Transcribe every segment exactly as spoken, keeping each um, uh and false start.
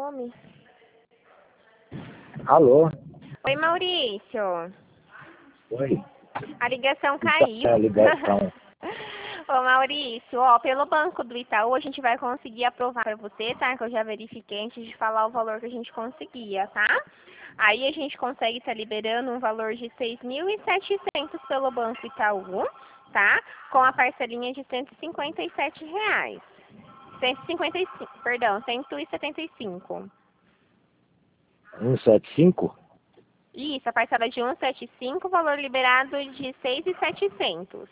some. Alô? Oi, Maurício. Oi. A ligação caiu. A ligação. Ô, Maurício, ó, pelo Banco do Itaú a gente vai conseguir aprovar para você, tá? Que eu já verifiquei antes de falar o valor que a gente conseguia, tá? Aí a gente consegue estar tá liberando um valor de seis mil e setecentos pelo Banco Itaú, tá? Com a parcelinha de cento e cinquenta e sete reais. cento e cinquenta e cinco, perdão, cento e setenta e cinco. cento e setenta e cinco? Isso, a parcela de cento e setenta e cinco, valor liberado de seis mil e setecentos.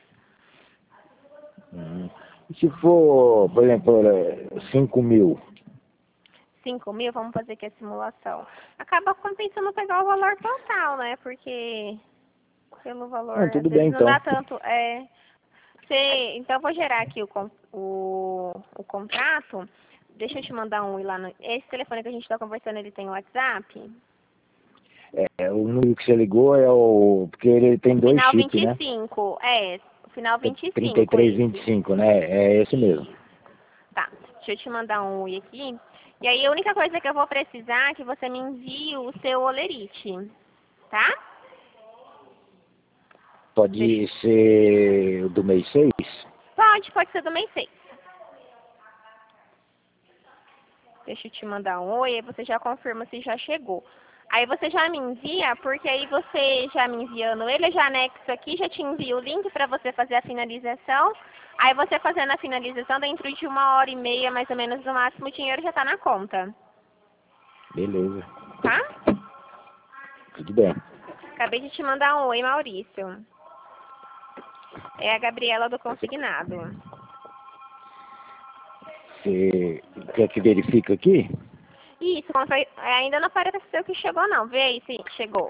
Hum. E se for, por exemplo, cinco mil? cinco mil, vamos fazer aqui a simulação. Acaba compensando pegar o valor total, né? Porque pelo valor, Ah, tudo às vezes bem, não então. dá tanto. É, você, então eu vou gerar aqui o, con- o, o contrato. Deixa eu te mandar um lá no. Esse telefone que a gente está conversando, ele tem WhatsApp? É, o número que você ligou é o... Porque ele tem dois Final chips, vinte e né? cinco, é. Final vinte e trinta e cinco, três, vinte e esse. cinco, né? É esse mesmo. Tá, deixa eu te mandar um oi aqui. E aí a única coisa que eu vou precisar é que você me envie o seu olerite, tá? Pode Deixa... ser o do mês seis? Pode, pode ser do mês seis. Deixa eu te mandar um oi, aí você já confirma se já chegou. Aí você já me envia, porque aí você já me enviando ele, eu já anexo aqui, já te envio o link para você fazer a finalização. Aí você fazendo a finalização, dentro de uma hora e meia, mais ou menos, no máximo, o dinheiro já tá na conta. Beleza. Tá? Tudo bem. Acabei de te mandar um oi, Maurício. É a Gabriela do Consignado. Você quer que verifique aqui? Isso, quando foi- ainda não apareceu que chegou não. Vê aí se chegou.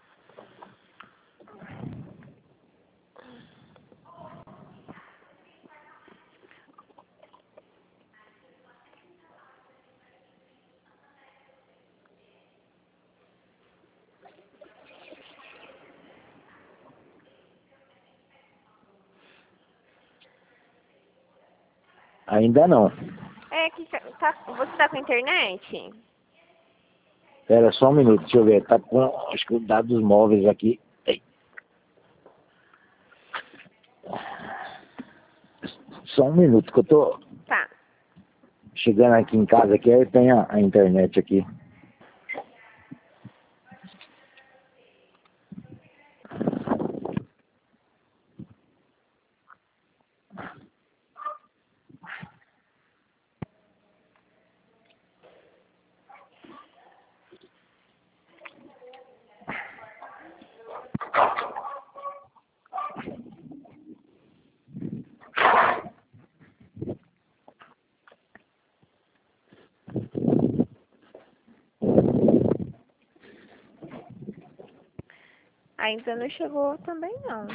Ainda não. É que tá, você tá com internet? Espera só um minuto, deixa eu ver. Tá com, acho que os dados móveis aqui. Ei. Só um minuto que eu tô Tá. chegando aqui em casa, aqui aí tem a, a internet aqui. Ainda não chegou também não.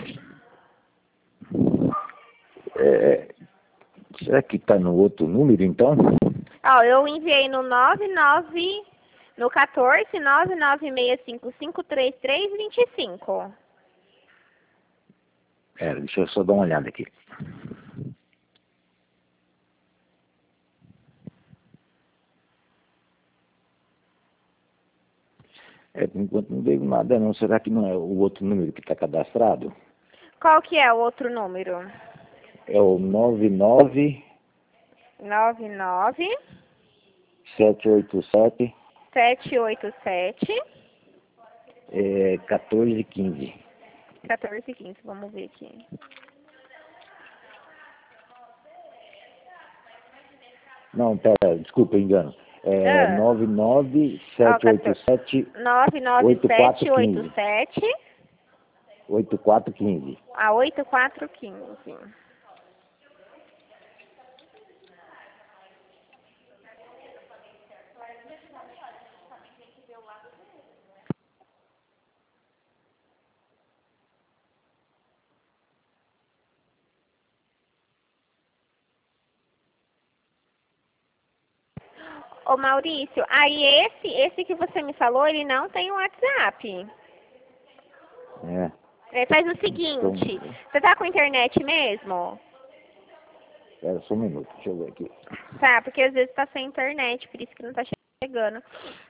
É, será que tá no outro número então? Ó, eu enviei no nove nove, no quatorze, nove nove seis cinco cinco três três dois cinco. Pera, deixa eu só dar uma olhada aqui. É, por enquanto não veio nada não. Será que não é o outro número que está cadastrado? Qual que é o outro número? É o nove nove nove nove sete oito sete sete oito sete é, quatorze quinze. quatorze quinze. Vamos ver aqui. Não, pera, desculpa, engano. É Ah, nove nove ó, sete oito sete nove nove oito sete quatro oito quinze. sete oito quatro quinze. a oito quatro quinze. Ô Maurício, aí esse, esse que você me falou, ele não tem WhatsApp. É. É, faz o seguinte, você tá com internet mesmo? Espera só um minuto, deixa eu ver aqui. Tá, porque às vezes tá sem internet, por isso que não tá chegando. chegando.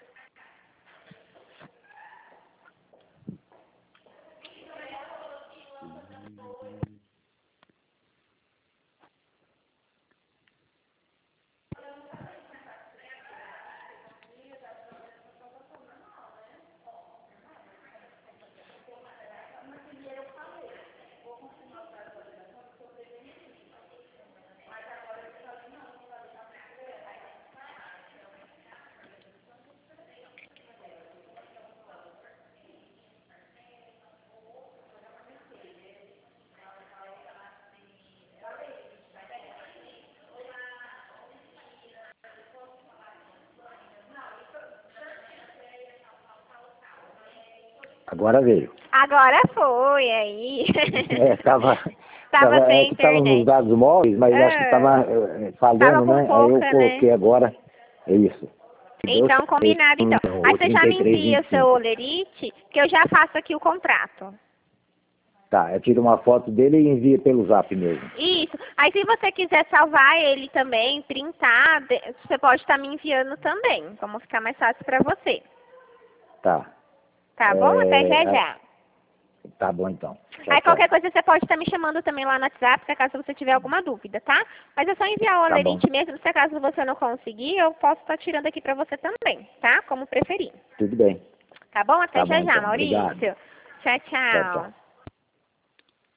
Agora veio. Agora foi, aí. É, tava, Tava tava, sem é, que tava nos internet. dados móveis, mas É. acho que tava é, falhando, Tava com né? Aí eu pouca, coloquei né? agora. É isso. Então, combinado, então. Aí O você já me trinta e três, envia o vinte e seu cinco. olerite, que eu já faço aqui o contrato. Tá, eu tiro uma foto dele e envio pelo zap mesmo. Isso. Aí se você quiser salvar ele também, printar, de- você pode estar me enviando também. Como ficar mais fácil pra você. Tá. Tá bom? Até já É, já. tá bom então. Tchau, Aí tchau. qualquer coisa você pode estar me chamando também lá no WhatsApp, se acaso você tiver alguma dúvida, tá? Mas é só enviar o Tá bom. olerite mesmo, se acaso você não conseguir, eu posso estar tirando aqui pra você também, tá? Como preferir. Tudo bem. Tá bom? Até Tá já bom já, então. Maurício. Obrigado. Tchau, Tchau, tchau. tchau.